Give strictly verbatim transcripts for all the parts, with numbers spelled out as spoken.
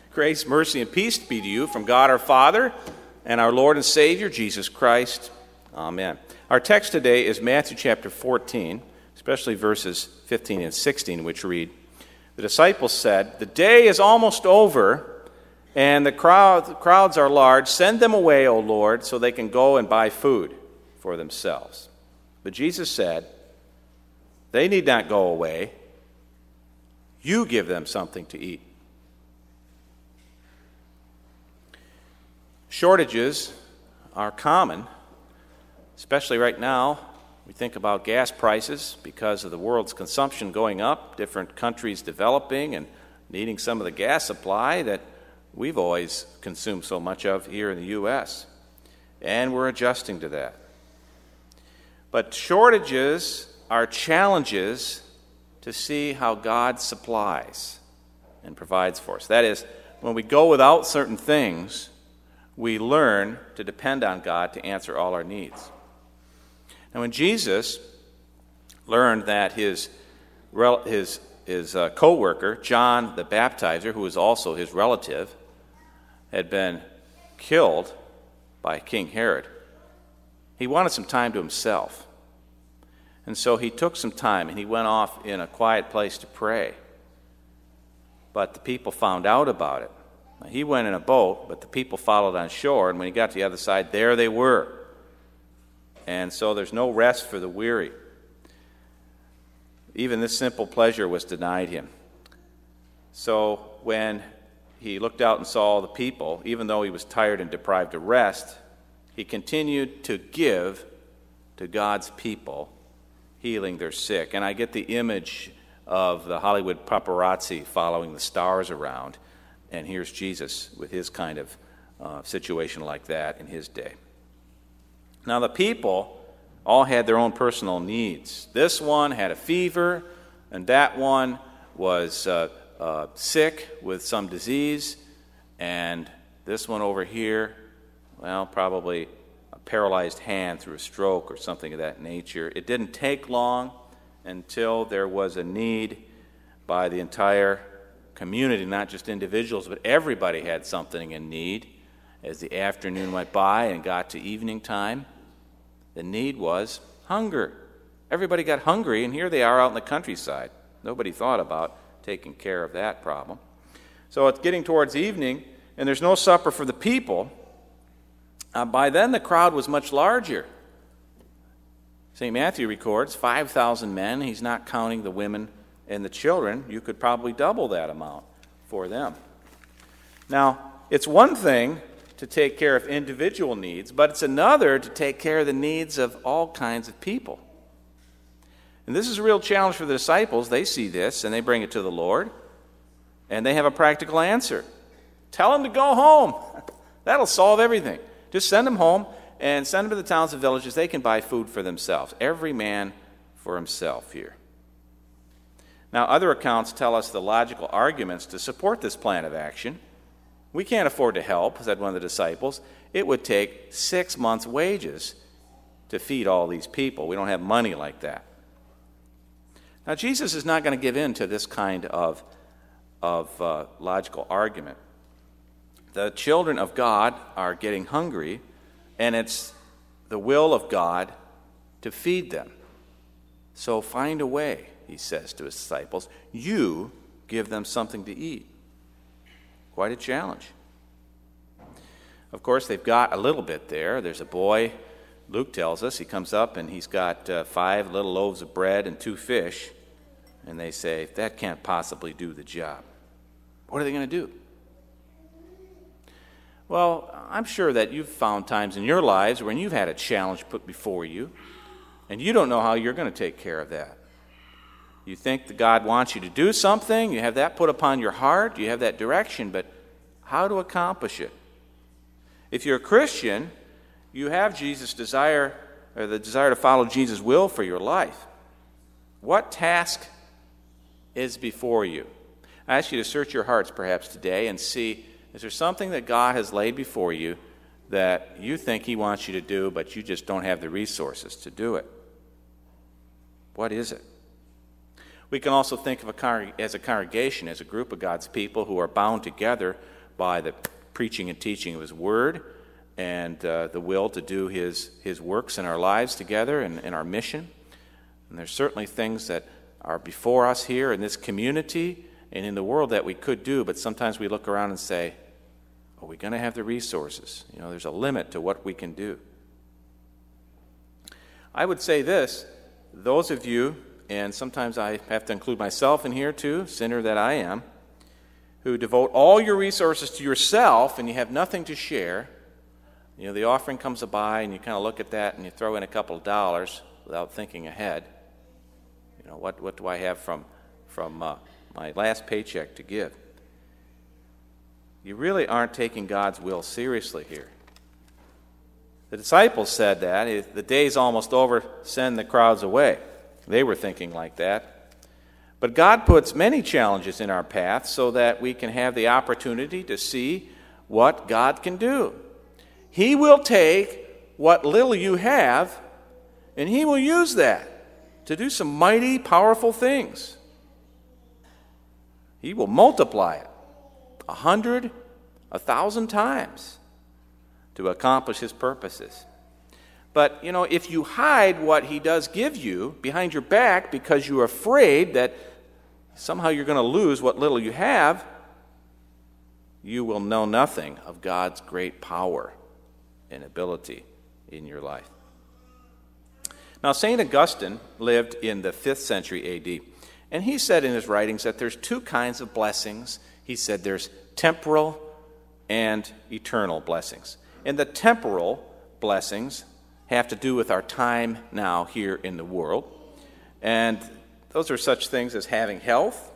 Grace, mercy, and peace be to you from God our Father and our Lord and Savior, Jesus Christ. Amen. Our text today is Matthew chapter fourteen, especially verses fifteen and sixteen, which read, "The disciples said, 'The day is almost over, and the crowd, the crowds are large. Send them away, O Lord, so they can go and buy food for themselves.' But Jesus said, 'They need not go away. You give them something to eat.'" Shortages are common, especially right now. We think about gas prices because of the world's consumption going up, different countries developing and needing some of the gas supply that we've always consumed so much of here in the U S And we're adjusting to that. But shortages are challenges to see how God supplies and provides for us. That is, when we go without certain things, we learn to depend on God to answer all our needs. Now, when Jesus learned that his his his uh, co-worker, John the Baptizer, who was also his relative, had been killed by King Herod, he wanted some time to himself. And so he took some time and he went off in a quiet place to pray. But the people found out about it. Now, he went in a boat, but the people followed on shore, and when he got to the other side, there they were. And so there's no rest for the weary. Even this simple pleasure was denied him. So when he looked out and saw all the people, even though he was tired and deprived of rest, he continued to give to God's people, healing their sick. And I get the image of the Hollywood paparazzi following the stars around. And here's Jesus with his kind of uh, situation like that in his day. Now, the people all had their own personal needs. This one had a fever, and that one was uh, uh, sick with some disease, and this one over here, well, probably a paralyzed hand through a stroke or something of that nature. It didn't take long until there was a need by the entire community, not just individuals, but everybody had something in need. As the afternoon went by and got to evening time, the need was hunger. Everybody got hungry, and here they are out in the countryside. Nobody thought about taking care of that problem. So it's getting towards evening, and there's no supper for the people. Uh, by then, the crowd was much larger. Saint Matthew records five thousand men. He's not counting the women and the children. You could probably double that amount for them. Now, it's one thing to take care of individual needs, but it's another to take care of the needs of all kinds of people. And this is a real challenge for the disciples. They see this, and they bring it to the Lord, and they have a practical answer. Tell them to go home. That'll solve everything. Just send them home and send them to the towns and villages. They can buy food for themselves. Every man for himself here. Now, other accounts tell us the logical arguments to support this plan of action. We can't afford to help, said one of the disciples. It would take six months' wages to feed all these people. We don't have money like that. Now, Jesus is not going to give in to this kind of, of uh, logical argument. The children of God are getting hungry, and it's the will of God to feed them. So find a way, he says to his disciples. You give them something to eat. Quite a challenge. Of course, they've got a little bit there. There's a boy, Luke tells us, he comes up and he's got uh, five little loaves of bread and two fish. And they say, that can't possibly do the job. What are they going to do? Well, I'm sure that you've found times in your lives when you've had a challenge put before you, and you don't know how you're going to take care of that. You think that God wants you to do something, you have that put upon your heart, you have that direction, but how to accomplish it? If you're a Christian, you have Jesus' desire, or the desire to follow Jesus' will for your life. What task is before you? I ask you to search your hearts perhaps today and see, is there something that God has laid before you that you think he wants you to do, but you just don't have the resources to do it? What is it? We can also think of a con- as a congregation, as a group of God's people who are bound together by the preaching and teaching of his word and uh, the will to do his, his works in our lives together and in our mission. And there's certainly things that are before us here in this community and in the world that we could do, but sometimes we look around and say, are we going to have the resources? You know, there's a limit to what we can do. I would say this, those of you, and sometimes I have to include myself in here too, sinner that I am, who devote all your resources to yourself and you have nothing to share. You know, the offering comes by and you kind of look at that and you throw in a couple of dollars without thinking ahead. You know, what, what do I have from, from uh, my last paycheck to give? You really aren't taking God's will seriously here. The disciples said that. The day's almost over, send the crowds away. They were thinking like that. But God puts many challenges in our path so that we can have the opportunity to see what God can do. He will take what little you have, and He will use that to do some mighty, powerful things. He will multiply it a hundred, a thousand times to accomplish His purposes. But, you know, if you hide what He does give you behind your back because you're afraid that somehow you're going to lose what little you have, you will know nothing of God's great power and ability in your life. Now, Saint Augustine lived in the fifth century A D, and he said in his writings that there's two kinds of blessings. He said there's temporal and eternal blessings. And the temporal blessings have to do with our time now here in the world. And those are such things as having health,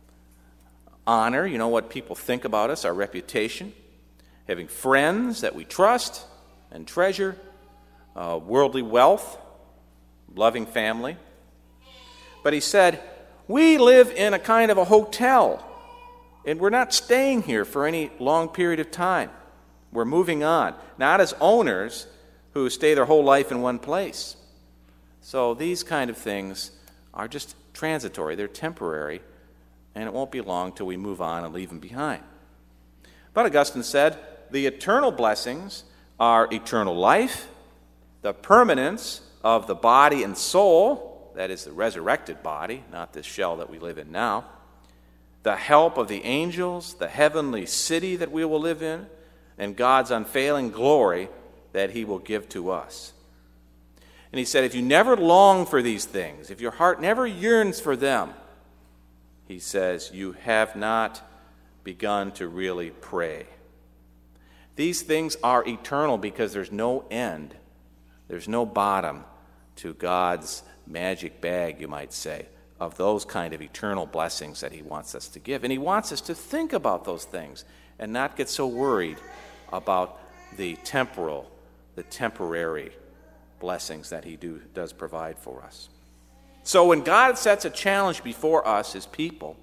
honor, you know, what people think about us, our reputation, having friends that we trust and treasure, uh, worldly wealth, loving family. But he said, we live in a kind of a hotel, and we're not staying here for any long period of time. We're moving on, not as owners who stay their whole life in one place. So these kind of things are just transitory. They're temporary, and it won't be long till we move on and leave them behind. But Augustine said, the eternal blessings are eternal life, the permanence of the body and soul, that is the resurrected body, not this shell that we live in now, the help of the angels, the heavenly city that we will live in, and God's unfailing glory that He will give to us. And he said, if you never long for these things, if your heart never yearns for them, he says, you have not begun to really pray. These things are eternal because there's no end. There's no bottom to God's magic bag, you might say, of those kind of eternal blessings that He wants us to give. And He wants us to think about those things and not get so worried about the temporal, the temporary blessings that He do, does provide for us. So when God sets a challenge before us as people,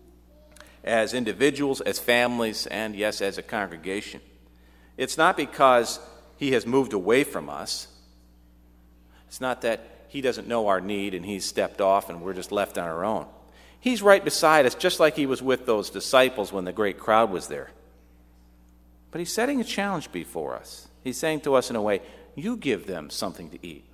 as individuals, as families, and yes, as a congregation, it's not because He has moved away from us. It's not that He doesn't know our need and He's stepped off and we're just left on our own. He's right beside us, just like He was with those disciples when the great crowd was there. But He's setting a challenge before us. He's saying to us in a way, you give them something to eat.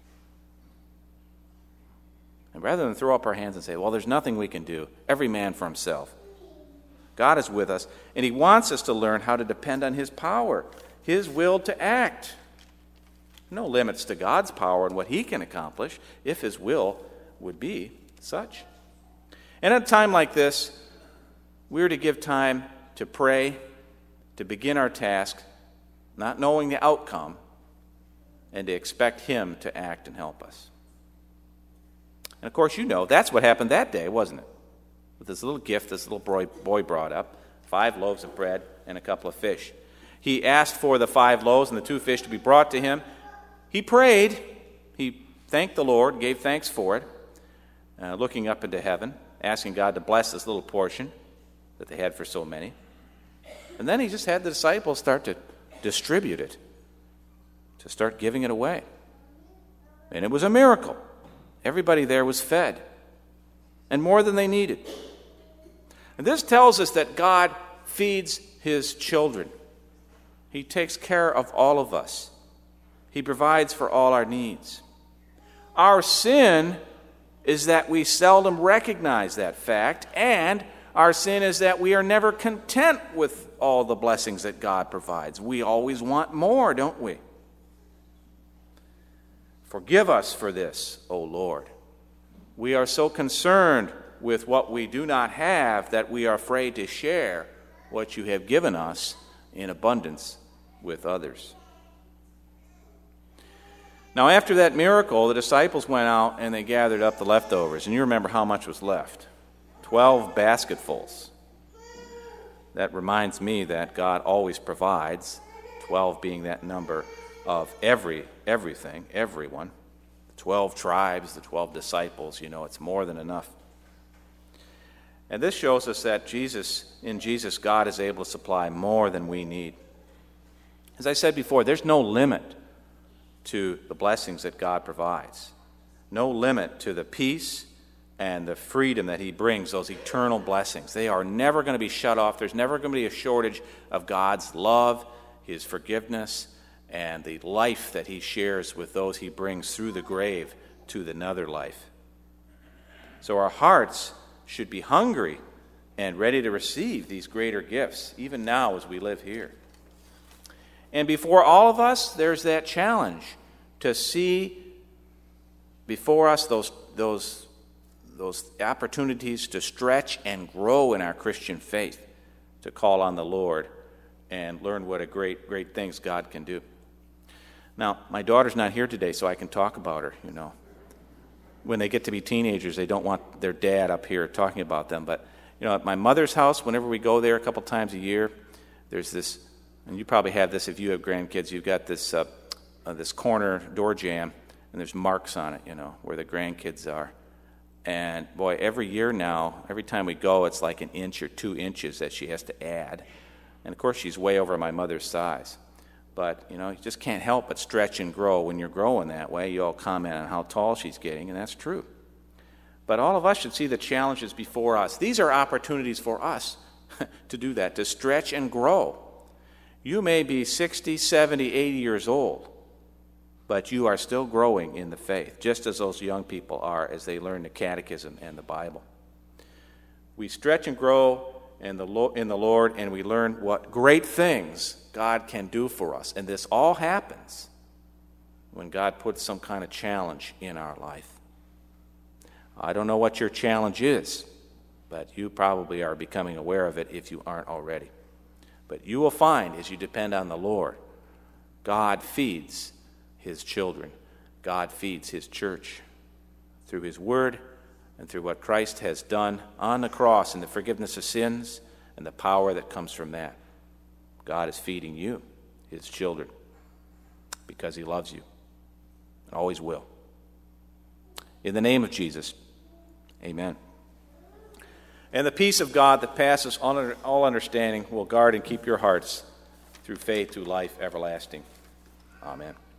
And rather than throw up our hands and say, well, there's nothing we can do, every man for himself, God is with us, and He wants us to learn how to depend on His power, His will to act. No limits to God's power and what He can accomplish if His will would be such. And at a time like this, we're to give time to pray, to begin our task, not knowing the outcome, and to expect Him to act and help us. And of course, you know, that's what happened that day, wasn't it? With this little gift this little boy, boy brought up, five loaves of bread and a couple of fish. He asked for the five loaves and the two fish to be brought to him. He prayed. He thanked the Lord, gave thanks for it, uh, looking up into heaven, asking God to bless this little portion that they had for so many. And then He just had the disciples start to distribute it, to start giving it away. And it was a miracle. Everybody there was fed, and more than they needed. And this tells us that God feeds his children. He takes care of all of us. He provides for all our needs. Our sin is that we seldom recognize that fact, and our sin is that we are never content with all the blessings that God provides. We always want more, don't we? Forgive us for this, O Lord. We are so concerned with what we do not have that we are afraid to share what you have given us in abundance with others. Now, after that miracle, the disciples went out and they gathered up the leftovers. And you remember how much was left. Twelve basketfuls. That reminds me that God always provides, twelve being that number of every everything, everyone. The twelve tribes, the twelve disciples, you know, it's more than enough. And this shows us that Jesus, in Jesus, God is able to supply more than we need. As I said before, there's no limit to the blessings that God provides. No limit to the peace and the freedom that he brings, those eternal blessings. They are never going to be shut off. There's never going to be a shortage of God's love, his forgiveness, and the life that he shares with those he brings through the grave to another life. So our hearts should be hungry and ready to receive these greater gifts, even now as we live here. And before all of us, there's that challenge to see before us those, those, those opportunities to stretch and grow in our Christian faith, to call on the Lord and learn what a great, great things God can do. Now, my daughter's not here today, so I can talk about her, you know. When they get to be teenagers, they don't want their dad up here talking about them. But, you know, at my mother's house, whenever we go there a couple times a year, there's this, and you probably have this if you have grandkids, you've got this uh, uh, this corner door jamb, and there's marks on it, you know, where the grandkids are. And, boy, every year now, every time we go, it's like an inch or two inches that she has to add. And, of course, she's way over my mother's size. But, you know, you just can't help but stretch and grow. When you're growing that way, you all comment on how tall she's getting, and that's true. But all of us should see the challenges before us. These are opportunities for us to do that, to stretch and grow. You may be sixty, seventy, eighty years old, but you are still growing in the faith, just as those young people are as they learn the catechism and the Bible. We stretch and grow in the in the Lord, and we learn what great things God can do for us. And this all happens when God puts some kind of challenge in our life. I don't know what your challenge is, but you probably are becoming aware of it if you aren't already. But you will find, as you depend on the Lord, God feeds his children. God feeds his church through his word and through what Christ has done on the cross and the forgiveness of sins and the power that comes from that. God is feeding you, his children, because he loves you and always will. In the name of Jesus, amen. And the peace of God that passes all understanding will guard and keep your hearts through faith to life everlasting. Amen.